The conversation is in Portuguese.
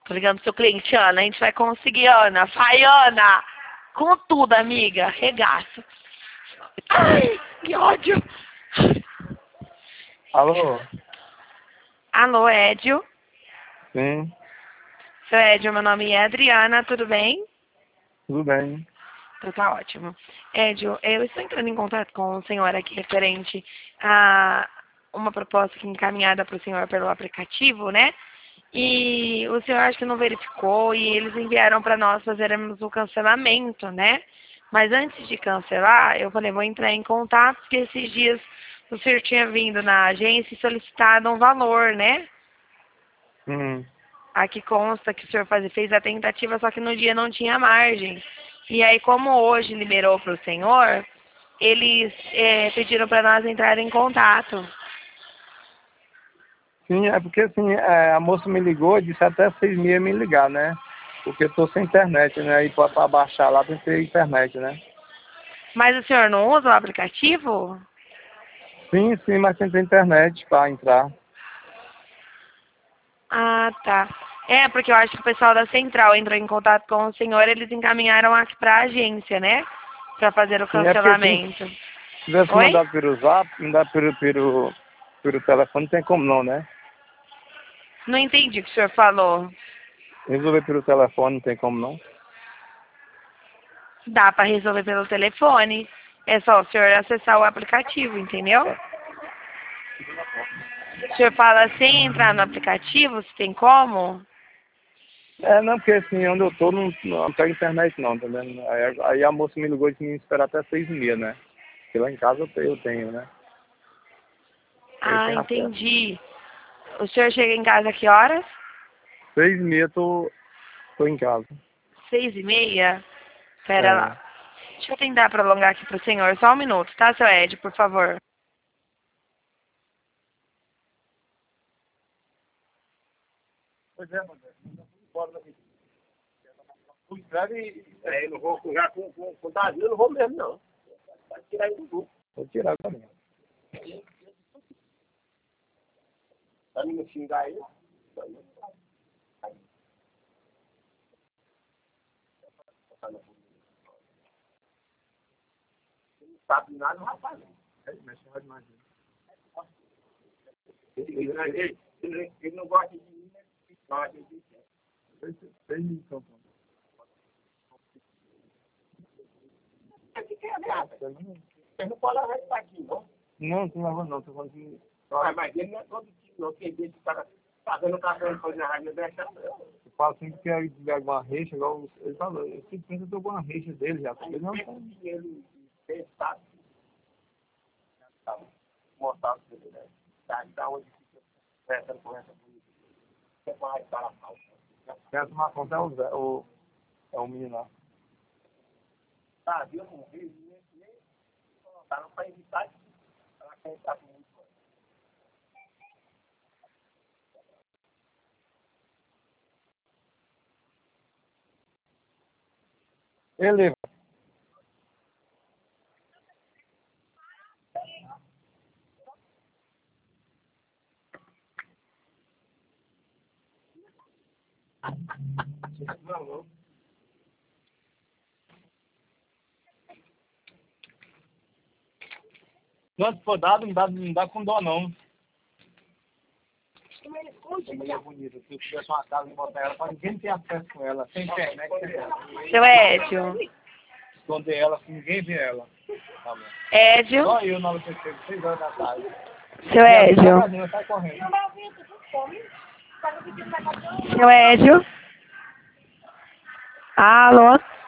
Tô ligando pro seu cliente, Ana. A gente vai conseguir, Ana. Vai, Ana! Com tudo, amiga. Regaço. Ai, que ódio. Alô? Alô, Édio. Sim, Seu Édio, meu nome é Adriana, tudo bem? tudo bem. Então tá ótimo. Édio, eu estou entrando em contato com o senhor aqui referente a uma proposta que encaminhada para o senhor pelo aplicativo, né? E o senhor acho que não verificou e eles enviaram para nós fazermos o cancelamento, né? Mas antes de cancelar, eu falei, vou entrar em contato, porque esses dias o senhor tinha vindo na agência e solicitado um valor, né? Hum. Aqui consta que o senhor fez a tentativa, só que no dia não tinha margem. E aí, como hoje liberou para o senhor, eles pediram para nós entrar em contato. Sim, é porque assim, a moça me ligou e disse até 6h30 me ligar, né? Porque eu tô sem internet, né? E pra baixar lá tem que ter internet, né? Mas o senhor não usa o aplicativo? Sim, sim, mas tem que ter internet pra entrar. Ah, tá. É, porque eu acho que o pessoal da central entrou em contato com o senhor, eles encaminharam aqui para a agência, né? Para fazer o Sim, é porque assim, cancelamento. se tivesse Oi? mandado pelo zap, mandar pelo telefone, não tem como não, né? Não entendi o que o senhor falou. Resolver pelo telefone, não tem como não. Dá para resolver pelo telefone. É só o senhor acessar o aplicativo, entendeu? O senhor fala sem entrar no aplicativo, se tem como? É, não, porque assim, onde eu tô não pega internet não, tá vendo? Aí a moça me ligou e disse que me esperar até 6h30, né? Porque lá em casa eu tenho, né? Eu Ah, tenho acesso. entendi. O senhor chega em casa a que horas? 6h30 tô em casa. 6h30? Pera É. lá. Deixa eu tentar prolongar aqui pro senhor. Só um minuto, tá, seu Ed, por favor? Pois é, mano. Tu escreve. Eu não vou já com Davi, eu não vou mesmo, não. Vai tirar ele do grupo. Vou tirar também. Pra mim não xingar ele. Não sabe nada, não vai fazer. Mas você vai imaginar. Ele não gosta de mim, né? Não, a gente quer. Então, você não pode levar isso aqui, não? Não, não leva não. Tô falando que... Mas ele não é todo tipo, não. Tem gente que tá fazendo café coisa na rádio, deixa não. Eu falo assim que quer tiver alguma rixa, igual ele falou. Eu sempre penso que eu tô com uma rixa dele já. Ele não tem. Ele pensado, mostrado pra ele, né? Da onde fica conversando com essa polícia. Você vai para a falta. Quer tomar conta é o menino lá. Tá, viu? Não veio nem colocaram para evitar isso. Ela quer estar com muito. Ele. Não. Quanto for dado, não dá com dó, não. Como é bonita. Se eu tivesse uma casa e botar ela, para ninguém ter acesso com ela. Sem internet, sem ela. Seu Édio. Esconder ela, se ninguém vê ela. Tá bom. Édio. Só eu na hora que eu chego, 6 horas da tarde. Seu Édio. Ela sai correndo. Seu Édio. Alô?